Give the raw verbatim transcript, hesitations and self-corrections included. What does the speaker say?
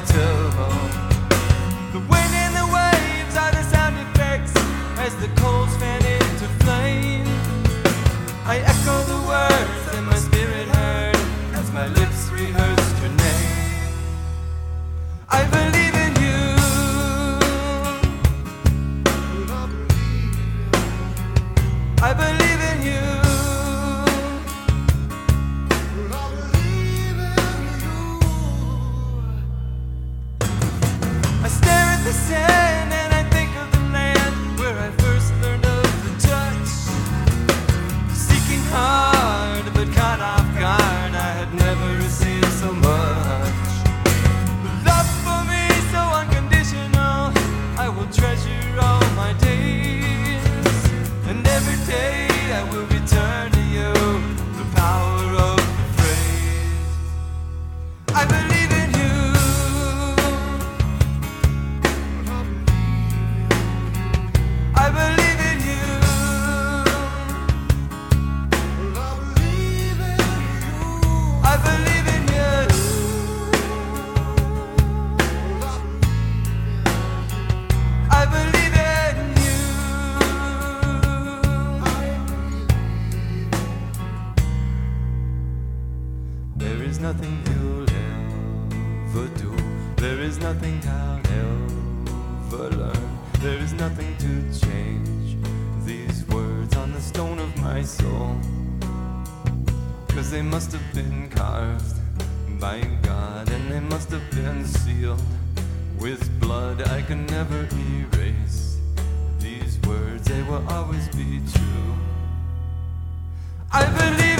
telephone. The wind and the waves are the sound effects as the coals fan into flame. I echo the words that my spirit heard as my lips rehearsed your name. I believe in you. I believe in you. I stare at the sand and I think of the land where I first learned of the touch. Seeking hard but caught off guard, I had never received so much. Love for me so unconditional, I will treasure all my days. And every day I will return to you, the power of the phrase. I believe in you. I believe in you. I believe in you. I believe in you. There is nothing you'll ever do. There is nothing I'll ever learn. There is nothing to change these words on the stone of my soul. 'Cause they must have been carved by God, and they must have been sealed with blood. I can never erase these words, they will always be true. I believe